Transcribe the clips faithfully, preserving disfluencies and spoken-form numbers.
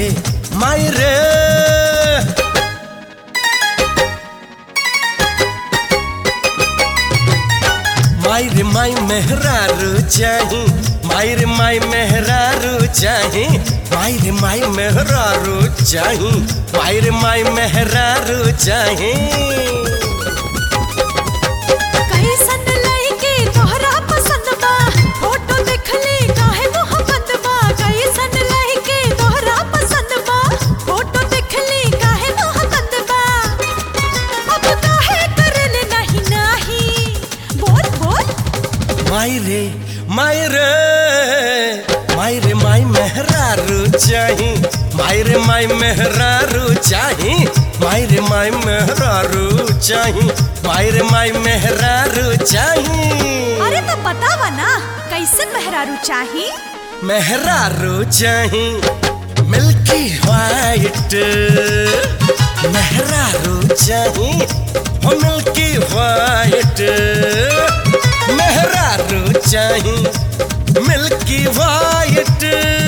मायरे मायरे मायरे माई मेहरारू चाही मायरे माई मेहरारू चाही मायरे माई मेहरारू चाही मायरे माई मेहरारू चाही कैसन लइके तोहरा पसंद बा फोटो देखली काहे मुह बंद बा कैसन लइके तोहरा पसंद बा फोटो देखली काहे मुह बंद बा अब काहे करले नहीं नहीं बोल बोल मायरे मायरे मायरे माई मेहरारू चाही मायरे माई मेहरारू चाही मायरे माई मेहरारू चाही मायरे माई मेहरारू चाही। अरे तो बतावा ना कैसन मेहरारू चाही। मेहरारू चाही मिल्की व्हाइट मेहरारू चाही हो मिल्की व्हाइट मेहरारू चाही मिल्की व्हाइट।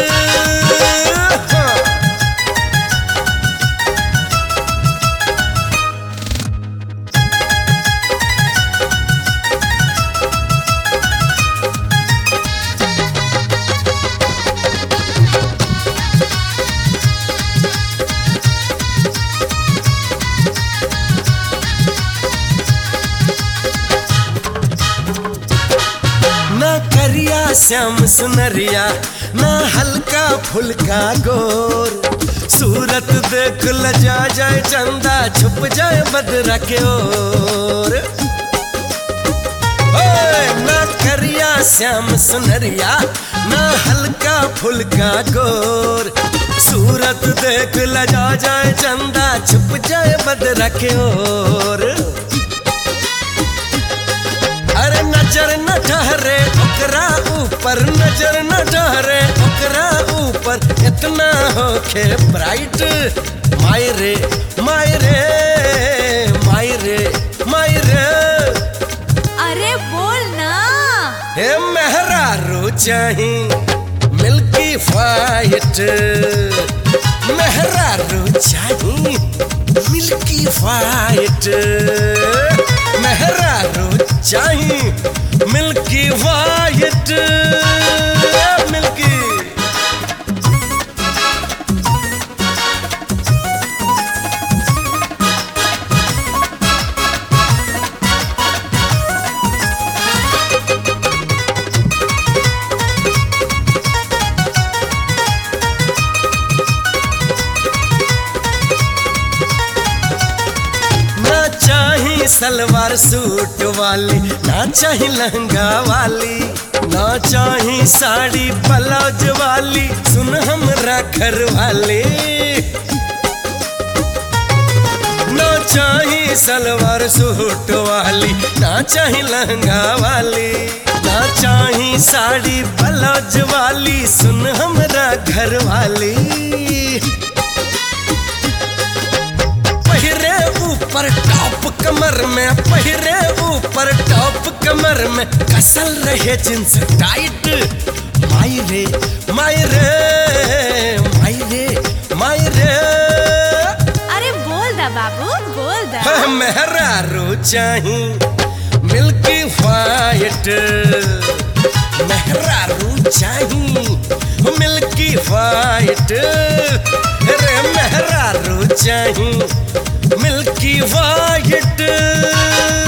करिया श्याम सुनरिया ना हल्का फुल्का गोर सूरत देख लजा जाए चंदा छुप जाए बदरा के ओर। ना करिया श्याम सुनरिया ना हल्का फुल्का गोर सूरत देख लजा जाए चंदा छुप जाए बदरा के ओर। अरे नजर न ठहरे ओकरा ऊपर नजर न ठहरे ओकरा ऊपर इतना होके ब्राइट मायरे मायरे मायरे मायरे। अरे बोल ना। हे मेहरारू चाही मिल्की व्हाइट मेहरारू चाही मिल्की व्हाइट मेहरारू चाही milky white milky. Salwar suit वाली ना चाही लहंगा वाली ना चाही साड़ी ब्लाउज वाली सुन हमरा घर वाली। ना चाही सलवार सूट वाली ना चाही लहंगा वाली ना चाही साड़ी ब्लाउज वाली सुन हमरा घर वाली। पहिरे ऊपर टॉप कमर में पहिरे ऊपर टॉप कमर में कसल रहे जींस टाइट मायरे मायरे मायरे मायरे। अरे बोल दा बाबू बोल दा। मेहरारू चाही मिल्की व्हाइट मेहरारू चाही मिल्की व्हाइट रे मेहरारू चाही मिल्की व्हाइट।